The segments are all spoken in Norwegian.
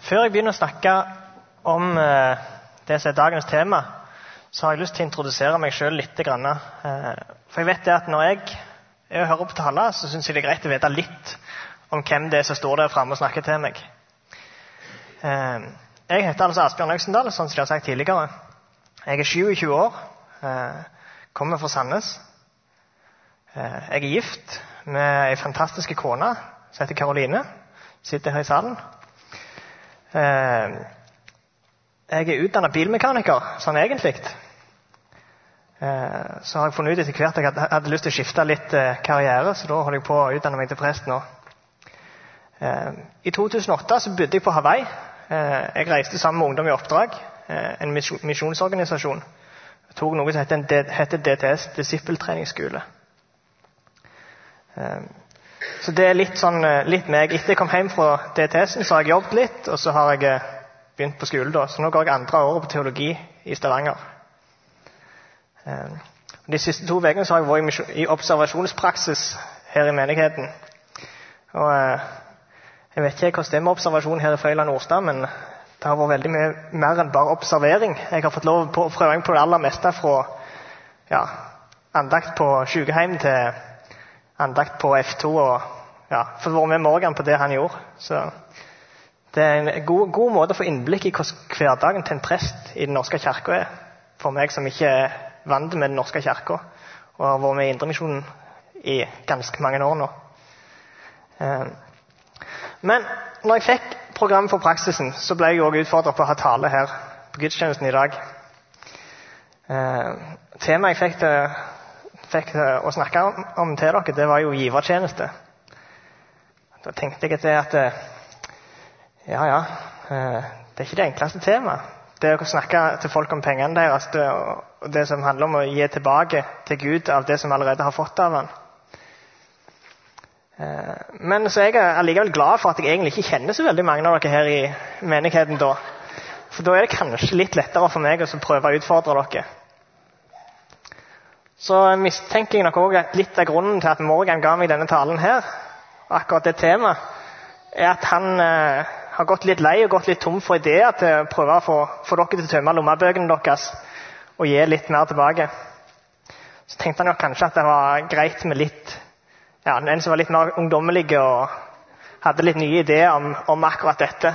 Før jeg begynner å snakke om det som dagens tema, så har jeg lyst til å introdusere meg selv litt. For jeg vet det at når jeg hører på taler, så synes jeg det er greit å vite litt om hvem det er som står der fremme og snakker til meg. Jeg heter altså Asbjørn Øksendal, sånn som jeg har sagt tidligere. Jeg er 27 år, kommer fra Sandnes. Jeg er gift med en fantastisk kone som heter Karoline, sitter her i salen. Jeg er utdannet bilmekaniker, sånn egentlig. Så har jeg funnet ut etter hvert at jeg hadde lyst til å skifte litt karriere, så da holder jeg på å utdanne meg til prest nå. I 2008 så bodde jeg på Hawaii. Jeg reiste sammen med Ungdom i oppdrag, en misjonsorganisasjon. Jeg tok noe som heter DTS, Disippeltreningsskole. Så det er litt meg. Etter jeg kom hjem fra DTS-en, så har jeg jobbet litt, og så har jeg begynt på skole da. Så nå går jeg andre året på teologi i Stavanger. De siste 2 ukene så har jeg vært i observasjonspraksis her i menigheten. Og jeg vet ikke hvordan det er med observasjon her i Frøyland Årstad, men det har vært veldig mye mer enn bare observering. Jeg har fått lov å prøve på det aller meste fra andakt på sykehjem til andakt på F2 og for å være med Morgan på det han gjorde. Så det er en god måte å få innblikk i hvordan hverdagen til en prest i den norske kirken er. For meg som ikke er vant med den norske kirken og har vært med i Indremisjonen i ganske mange år nå. Men når jeg fikk programmet for praksisen, så ble jeg også utfordret på å ha tale her på gudstjenesten i dag. Temaet jeg fikk å snakke om til dere, det var jo givertjeneste. Da tenkte jeg at det er ikke det enkleste temaet. Det å snakke til folk om pengene deres, og det som handler om å gi tilbake til Gud av det som allerede har fått av han. Men så er jeg allikevel glad for at jeg egentlig ikke kjenner så veldig mange av dere her i menigheten da. For da er det kanskje litt lettere for meg å prøve å utfordre dere. Så mistenker jeg nok også at litt av grunnen til at Morgan ga meg denne talen her, akkurat det temaet, er at han har gått litt lei og gått litt tom for ideer til å prøve å få dere til å tømme lommebøkene deres og gi litt mer tilbake. Så tenkte han jo kanskje at det var greit med en som var litt mer ungdommelig og hadde litt nye ideer om akkurat dette.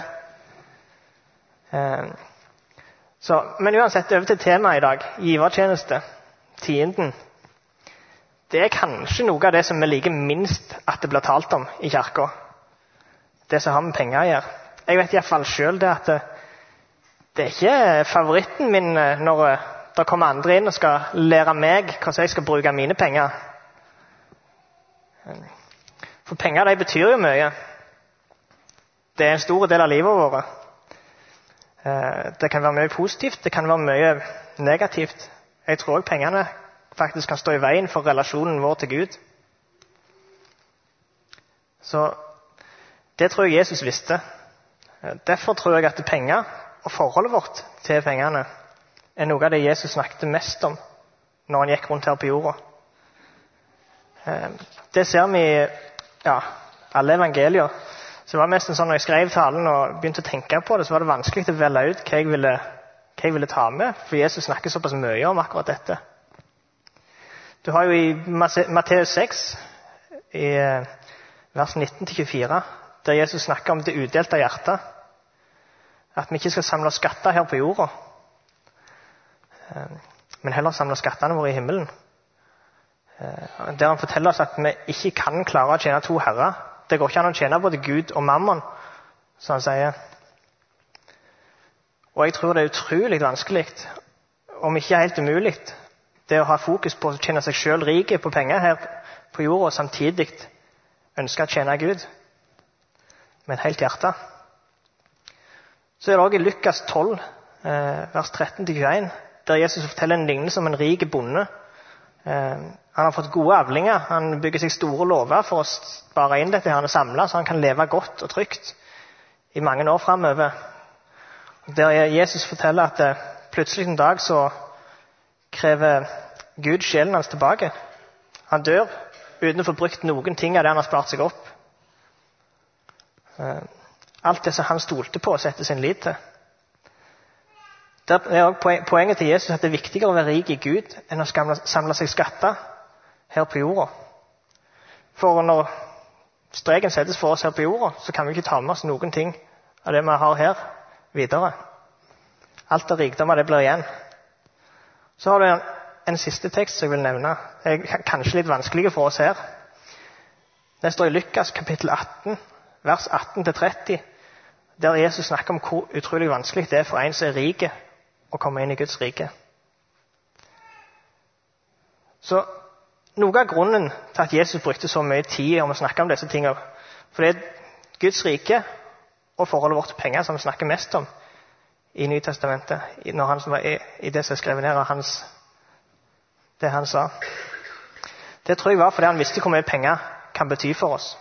Men uansett, over til temaet i dag, givertjeneste. Tienden. Det er kanskje noe av det som vi liker minst at det blir talt om i kirken. Det som har med penger å gjøre. Jeg vet i hvert fall selv det at det er ikke favoritten min når det kommer andre inn og skal lære meg hvordan jeg skal bruke mine penger. For penger, de betyr jo mye. Det er en stor del av livet vårt. Det kan være mye positivt, det kan være mye negativt. Jeg tror også pengene faktisk kan stå i veien for relasjonen vår til Gud. Så det tror jeg Jesus visste. Derfor tror jeg at penger og forholdet vårt til pengene er noe av det Jesus snakket mest om når han gikk rundt her på jorda. Det ser vi i alle evangelier. Så det var mest sånn når jeg skrev talen og begynte å tenke på det, så var det vanskelig å velge ut hva jeg ville ta med, for Jesus snakker såpass mye om akkurat dette. Du har jo i Matteus 6, i vers 19-24, der Jesus snakker om det utdelte hjertet, at vi ikke skal samle skatter her på jorda, men heller samle skattene våre i himmelen. Der han forteller oss at vi ikke kan klare å tjene 2 herrer. Det går ikke an å tjene både Gud og mammon, som han sier. Og jeg tror det er utrolig vanskelig, om ikke helt umulig, det å ha fokus på å tjene seg selv rike på penger her på jorda, og samtidig ønske å tjene Gud med et helt hjerte. Så er det også i Lukas 12, vers 13-21, der Jesus forteller en lignelse om en rik bonde. Han har fått gode avlinger, han bygger seg store låver for å spare inn dette her og samle, så han kan leve godt og trygt i mange år fremover. Der Jesus forteller at plutselig en dag så krever Gud sjelen hans tilbake. Han dør uten å få brukt noen ting av det han har spart seg opp. Alt det som han stolte på og sette sin lit til. Det er også poenget til Jesus at det er viktigere å være rik i Gud enn å samle seg skatter her på jorda. For når streken settes for oss her på jorda, så kan vi ikke ta med oss noen ting av det vi har her videre. Alt av rikdommer, det blir igjen. Så har du en siste tekst som jeg vil nevne. Det er kanskje litt vanskelig for oss her. Det står i Lukas kapittel 18, vers 18-30, der Jesus snakker om hvor utrolig vanskelig det er for en som er rik å komme inn i Guds rike. Så noe av grunnen til at Jesus brukte så mye tid om å snakke om disse tingene, for det er Guds rike og forholdet vårt til penger som vi snakker mest om i Nytestamentet, når han var i det som er skrevet ned av det han sa. Det tror jeg var fordi han visste hvor mye penger kan bety for oss.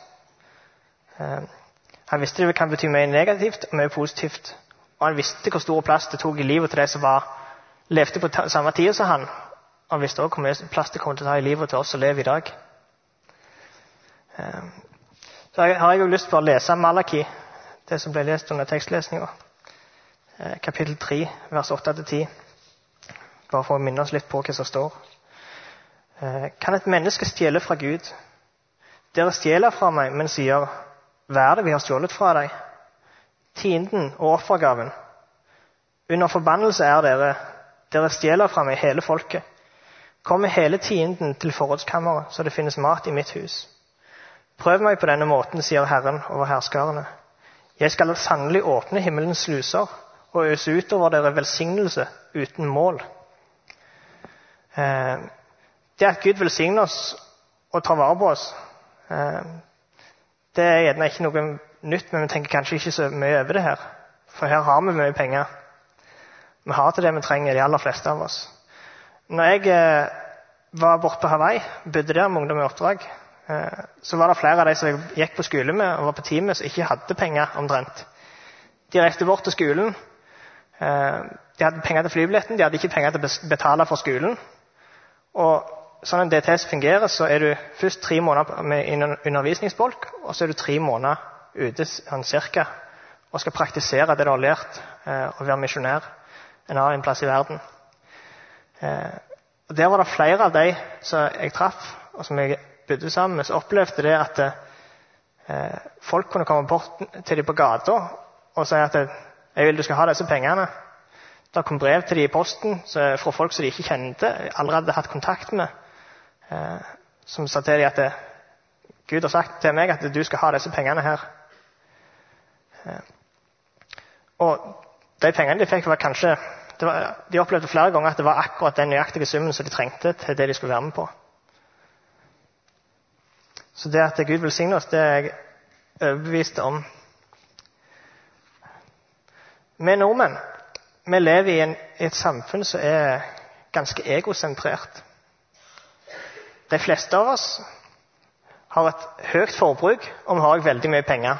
Han visste det kan bety mye negativt og mye positivt. Og han visste hvor stor plass det tok i livet til de som levde på samme tid som han. Han visste også hvor mye plass det kom til å ta i livet til oss som lever i dag. Så har jeg jo lyst til å lese Malaki, det som ble lest under tekstlesningen. Kapittel 3, vers 8-10. Bare for å minne oss litt på hva som står. Kan et menneske stjele fra Gud? Dere stjeler fra meg, men sier, hva er det vi har stjålet fra deg? Tienden og offergaven. Under forbannelse er dere stjeler fra meg hele folket. Kom med hele tienden til forrådskammeret, så det finnes mat i mitt hus. Prøv meg på denne måten, sier Herren over herskarene. Jeg skal sannelig åpne himmelens sluser og øse ut over dere velsignelse uten mål. Det at Gud velsigner oss og tar vare på oss, det er gjerne ikke noe nytt, men vi tenker kanskje ikke så mye over det her. For her har vi mye penger. Vi har til det vi trenger, de aller fleste av oss. Når jeg var borte på Hawaii, bodde der med ungdom i oppdrag, så var det flere av de som jeg gikk på skole med og var på teamet som ikke hadde penger omtrent. De reiste bort til skolen. De hadde penger til flybilletten, de hadde ikke penger til å betale for skolen. Og sånn en DTS fungerer, så er du først 3 måneder med undervisningsbolk, og så er du 3 måneder ute sånn cirka, og skal praktisere det du har lært, og være misjonær en annen plass i verden. Og der var det flere av de som jeg traff, og som jeg bodde sammen med, så opplevde det at folk kunne komme bort til dem på gata og si at jeg vil du skal ha disse pengene. Da kom brev til dem i posten fra folk som de ikke kjente, aldri hadde hatt kontakt med, som sa til dem at Gud har sagt til meg at du skal ha disse pengene her. Og de pengene de fikk var kanskje, de opplevde flere ganger at det var akkurat den nøyaktige summen som de trengte til det de skulle være med på. Så det at Gud velsigner oss, det er jeg overbevist om. Vi nordmenn, vi lever i et samfunn som er ganske egosentrert. De fleste av oss har et høyt forbruk, og vi har også veldig mye penger.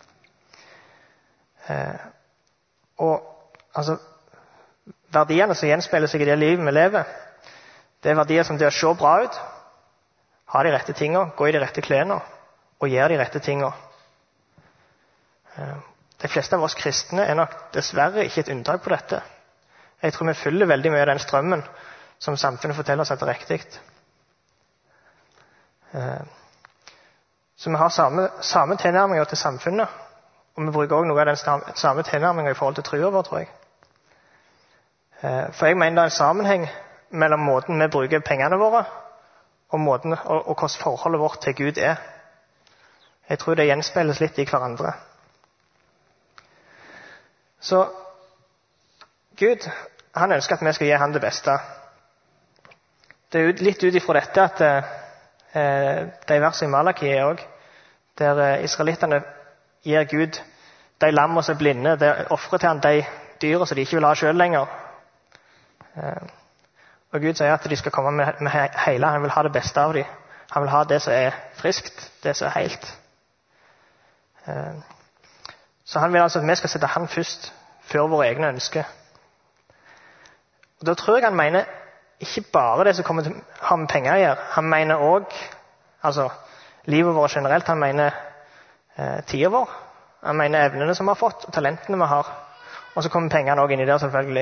Og altså, verdiene som gjenspeiler seg i det livet vi lever, det er verdier som det å se bra ut, ha de rette tingene, gå i de rette klærne og gjøre de rette tingene. De fleste av oss kristne er nok dessverre ikke et unntak på dette. Jeg tror vi følger veldig mye av den strømmen som samfunnet forteller oss at det er riktig. Så vi har samme tilnærminger til samfunnet, og vi bruker også noe av den samme tilnærminger i forhold til troen vår, tror jeg. For jeg mener det er en sammenheng mellom måten vi bruker pengene våre, og hvordan forholdet vårt til Gud er. Jeg tror det gjenspeiles litt i hverandre. Så Gud, han ønsker at vi skal gi han det beste. Det er litt ut ifra dette at de versene i Malaki er også, der israelittene gir Gud de lammer som er blinde, det offrer til han de dyre som de ikke vil ha selv lenger. Og Gud sier at de skal komme med hele, han vil ha det beste av dem. Han vil ha det som er friskt, det som er helt. Så han vil altså at vi skal sette han først, før våre egne ønsker. Og da tror jeg han mener ikke bare det som kommer til å ha med penger å gjøre. Han mener også, altså livet vårt generelt, han mener tiden vår, Jeg mener evnene som vi har fått, og talentene vi har. Og så kommer pengene også inn i det, selvfølgelig.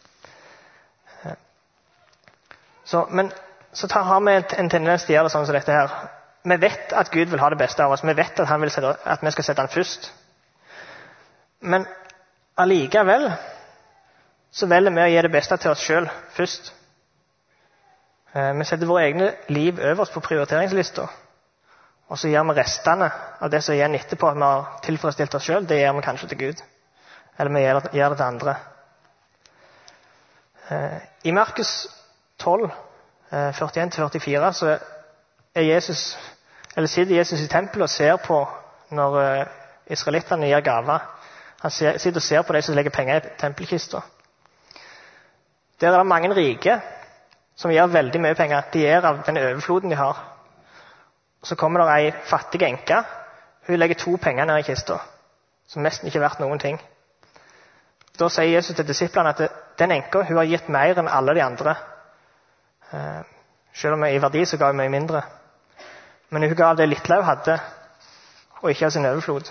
Men så har vi en tendens til å gjøre det sånn som dette her. Vi vet at Gud vil ha det beste av oss. Vi vet at han vil at vi skal sette han først. Men allikevel så velger vi å gi det beste til oss selv først. Vi setter våre egne liv øverst på prioriteringslista. Og så gjør vi restene av det som er igjen etterpå at vi har tilfredsstilt oss selv. Det gjør vi kanskje til Gud. Eller vi gjør det til andre. I Markus 12, 41-44 så sitter Jesus i tempelet og ser på når israelittene gir gaver. Han sitter og ser på de som legger penger i tempelkista. Der er det mange rike som gir veldig mye penger. De gir av den overfloden de har. Så kommer det ei fattig enke. Hun legger 2 penger ned i kista, som nesten ikke er verdt noen ting. Da sier Jesus til disiplene at den enka hun har gitt mer enn alle de andre. Selv om i verdi så ga hun mye mindre. Men hun ga av det lille hun hadde, og ikke av sin overflod.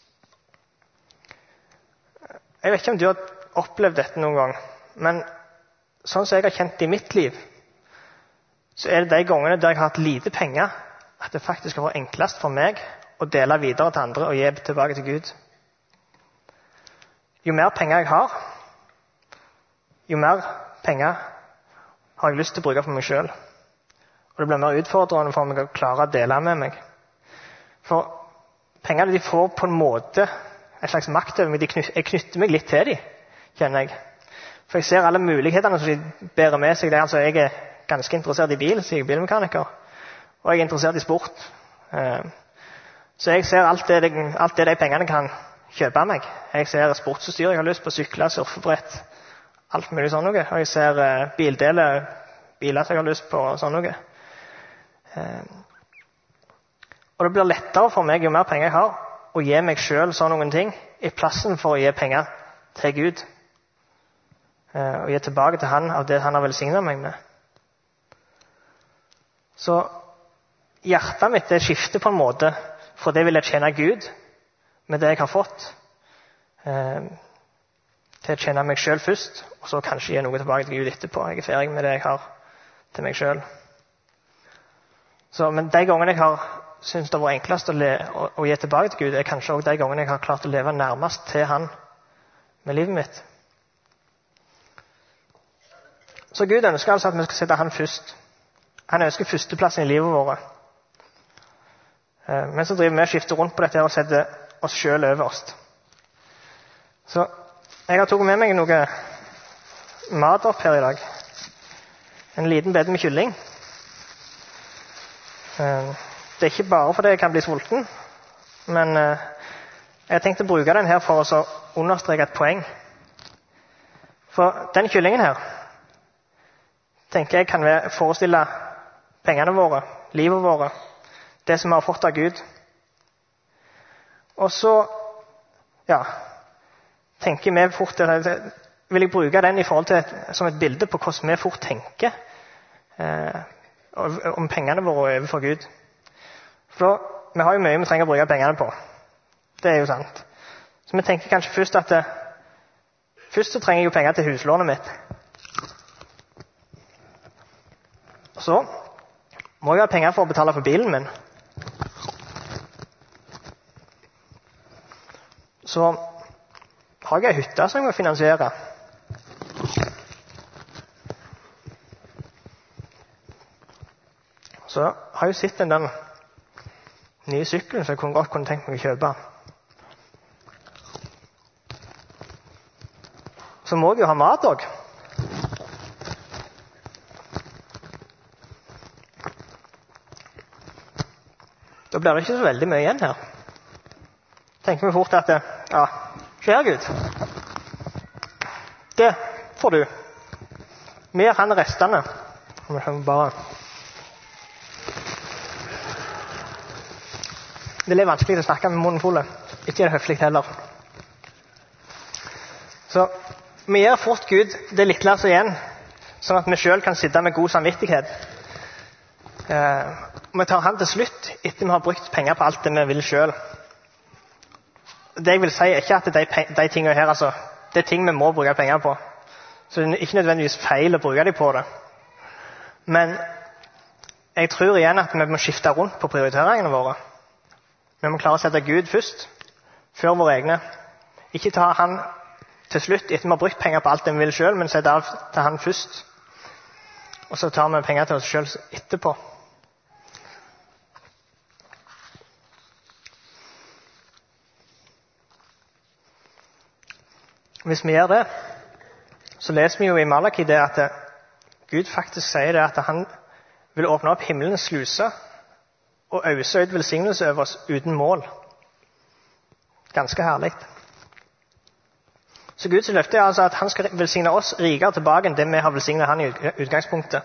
Jeg vet ikke om du har opplevd dette noen gang, men sånn som jeg har kjent det i mitt liv, så er det de gangene der jeg har hatt lite penger, at det faktisk har vært enklest for meg å dele videre til andre og gi tilbake til Gud. Jo mer penger jeg har, jo mer penger har jeg lyst til å bruke for meg selv. Og det blir mer utfordrende for meg å klare å dele med meg. For pengene de får på en måte en slags makt over meg. Jeg knytter meg litt til dem, kjenner jeg. For jeg ser alle mulighetene som de bærer med seg. Jeg er ganske interessert i bil, så jeg er bilmekaniker. Og jeg er interessert i sport. Så jeg ser alt det de pengene kan kjøpe meg. Jeg ser sportsutstyr jeg har lyst på, sykler, surfebrett, alt mulig sånn noe. Og jeg ser biler som jeg har lyst på, sånn noe. Og det blir lettere for meg, jo mer penger jeg har, å gi meg selv sånn noen ting, i plassen for å gi penger til Gud. Og gi tilbake til han av det han har velsignet meg med. Så hjertet mitt det skifter på en måte fra det vil jeg tjene Gud med det jeg har fått, til å tjene meg selv først, og så kanskje gi noe tilbake til Gud etterpå. Jeg er ferdig med det jeg har til meg selv. Men de gangene jeg har syntes det var enklest å gi tilbake til Gud, er kanskje også de gangene jeg har klart å leve nærmest til han med livet mitt. Så Gud ønsker altså at vi skal sette han først. Han ønsker førsteplassen i livet vårt. Men så driver vi og skifter rundt på dette og setter oss selv øverst. Så jeg har tatt med meg noe mat opp her i dag. En liten bed med kylling. Det er ikke bare fordi jeg kan bli sulten, men jeg har tenkt å bruke den her for å understreke et poeng. For den kyllingen her tenker jeg kan forestille pengene våre, livet våre, det som vi har fått av Gud. Og så tenker vi fort, vil jeg bruke den i forhold til som et bilde på hvordan vi fort tenker om pengene våre overfor Gud. For vi har jo mye vi trenger å bruke pengene på. Det er jo sant. Så vi tenker kanskje først at først så trenger jeg jo penger til huslånet mitt. Og så må jeg ha penger for å betale for bilen min. Så har jeg en hytte som jeg må finansiere. Så har jeg jo sett den nye sykkelen som jeg godt kunne tenkt meg å kjøpe. Så må jeg jo ha mat også. Da blir det ikke så veldig mye igjen her. Tenker vi fort at kjære Gud, det får du. Mer han restene. Det er vanskelig å snakke med munnen full. Ikke er det høflig heller. Så vi gir fort Gud det lille som igjen, sånn at vi selv kan sitte med god samvittighet. Vi tar han til slutt etter vi har brukt penger på alt det vi vil selv. Det jeg vil si er ikke at de tingene her, altså, det er ting vi må bruke penger på. Så det er ikke nødvendigvis feil å bruke dem på det. Men jeg tror igjen at vi må skifte rundt på prioriteringene våre. Vi må klare å sette Gud først, før våre egne. Ikke ta han til slutt, etter vi har brukt penger på alt det vi vil selv, men sette av til han først. Og så tar vi penger til oss selv etterpå. Hvis vi gjør det, så leser vi jo i Malaki det at Gud faktisk sier det at han vil åpne opp himmelens sluse og øse ut velsignelse over oss uten mål. Ganske herlig. Så Guds løfte er altså at han skal velsigne oss rikere tilbake enn det vi har velsignet han i utgangspunktet.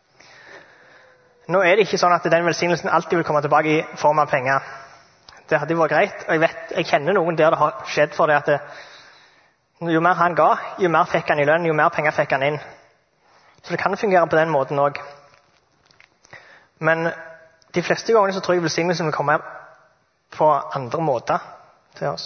Nå er det ikke sånn at den velsignelsen alltid vil komme tilbake i form av penger. Det hadde vært greit, og jeg kjenner noen der det har skjedd for det at jo mer han ga, jo mer fikk han i lønn, jo mer penger fikk han inn. Så det kan fungere på den måten også. Men de fleste ganger så tror jeg velsignelsen vil komme på andre måter til oss.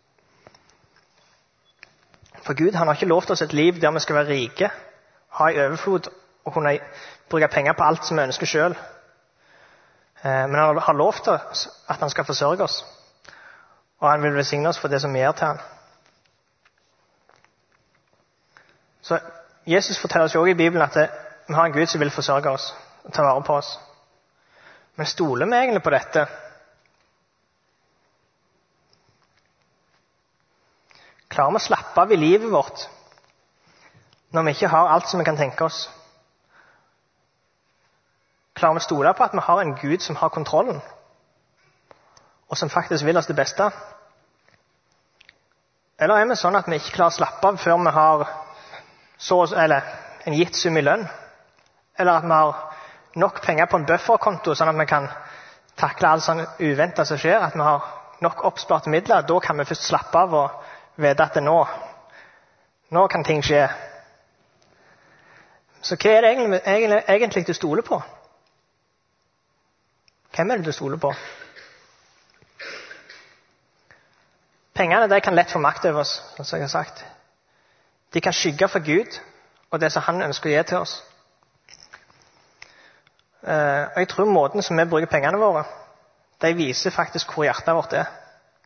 For Gud han har ikke lovt oss et liv der vi skal være rike, ha i overflod og kunne bruke penger på alt som vi ønsker selv. Men han har lovt oss at han skal forsørge oss, og han vil velsigne oss for det som vi gjør til han. Så Jesus forteller oss jo også i Bibelen at vi har en Gud som vil forsørge oss og ta vare på oss. Men stoler vi egentlig på dette? Klarer vi å slappe av i livet vårt når vi ikke har alt som vi kan tenke oss? Klarer vi å stole på at vi har en Gud som har kontrollen, og som faktisk vil oss det beste? Eller er vi sånn at vi ikke klarer å slappe av før vi har eller en gitt sum i lønn, eller at vi har nok penger på en bufferkonto sånn at vi kan takle alt sånn uventet som skjer, at vi har nok oppsparte midler? Da kan vi først slappe av og vite at nå kan ting skje. Så hva er det egentlig du stoler på? Hvem er det du stoler på? Pengene de kan lett få makt over oss, som jeg har sagt. De kan skygge for Gud og det som han ønsker å gi til oss. Og jeg tror måten som vi bruker pengene våre, de viser faktisk hvor hjertet vårt er.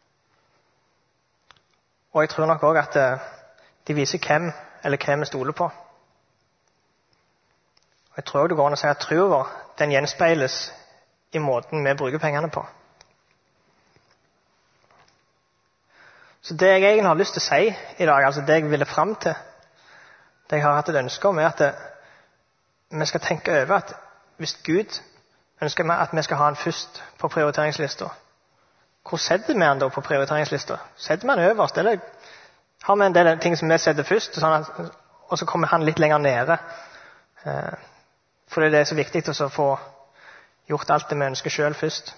Og jeg tror nok også at de viser hvem eller hvem vi stoler på. Og jeg tror også det går an å si at troen vår, den gjenspeiles i måten vi bruker pengene på. Så det jeg egentlig har lyst til å si i dag, altså det jeg ville frem til, det jeg har hatt et ønske om, er at vi skal tenke over at hvis Gud ønsker at vi skal ha han først på prioriteringslista, hvor setter vi han da på prioriteringslista? Setter vi han øverst, eller har vi en del ting som vi setter først, og så kommer han litt lenger nede? Fordi det er så viktig å få gjort alt det vi ønsker selv først.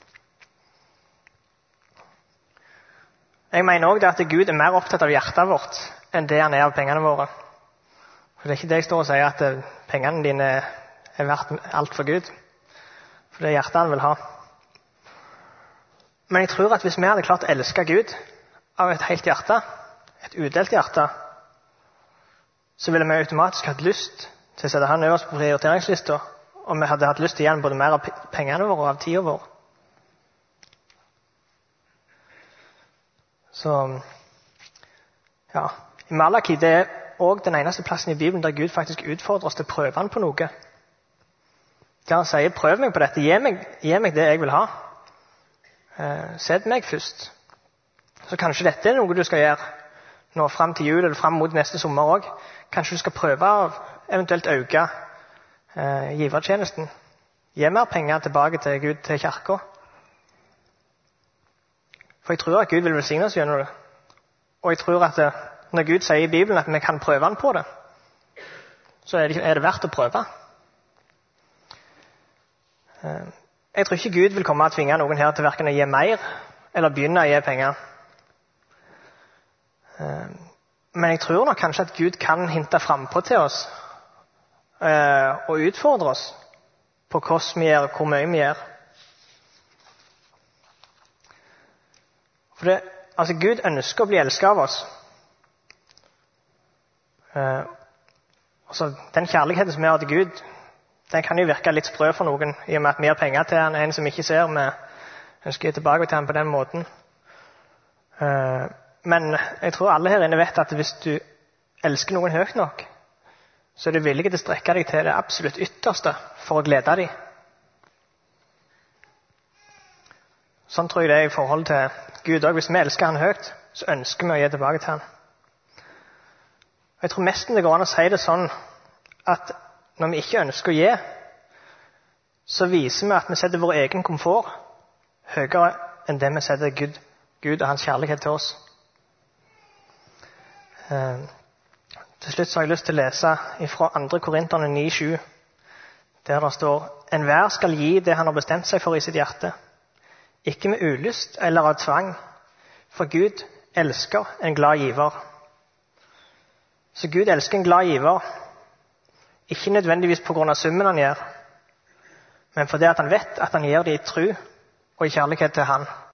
Jeg mener også at Gud er mer opptatt av hjertet vårt enn det han er av pengene våre. For det er ikke det jeg står og sier at pengene dine er verdt alt for Gud. For det er hjertet han vil ha. Men jeg tror at hvis vi hadde klart å elske Gud av et helt hjerte, et udelt hjerte, så ville vi automatisk hatt lyst til å sette han øverst på prioriteringslista, og vi hadde hatt lyst til å gi han både mer av pengene våre og av tiden vår. Så, ja, i Malaki, det er også den eneste plassen i Bibelen der Gud faktisk utfordrer oss til å prøve han på noe. Der han sier, prøv meg på dette, gi meg det jeg vil ha. Sett meg først. Så kanskje dette er noe du skal gjøre nå frem til jul, eller frem mot neste sommer også. Kanskje du skal prøve å eventuelt øke givertjenesten. Gi mer penger tilbake til Gud, til kirken. For jeg tror at Gud vil velsigne oss gjennom det. Og jeg tror at når Gud sier i Bibelen at vi kan prøve han på det, så er det verdt å prøve. Jeg tror ikke Gud vil komme og tvinge noen her til hverken å gi mer, eller begynne å gi penger. Men jeg tror nok kanskje at Gud kan hinte frem på til oss, og utfordre oss på hvordan vi gjør, hvor mye vi gjør. For altså Gud ønsker å bli elsket av oss. Altså, den kjærligheten som vi har til Gud, den kan jo virke litt sprø for noen, i og med at vi har penger til han, en som ikke ser, vi ønsker å gi tilbake til han på den måten. Men jeg tror alle her inne vet at hvis du elsker noen høyt nok, så er du villig til å strekke deg til det absolutt ytterste for å glede deg. Sånn tror jeg det er i forhold til Gud også. Hvis vi elsker han høyt, så ønsker vi å gi tilbake til han. Jeg tror nesten det går an å si det sånn at når vi ikke ønsker å gi, så viser vi at vi setter vår egen komfort høyere enn det vi setter Gud og hans kjærlighet til oss. Til slutt så har jeg lyst til å lese fra 2. Korinterne 9:7, der det står: «Enhver skal gi det han har bestemt seg for i sitt hjerte, ikke med ulyst eller av tvang, for Gud elsker en glad giver.» Så Gud elsker en glad giver, ikke nødvendigvis på grunn av summen han gjør, men fordi at han vet at han gjør det i tro og i kjærlighet til han.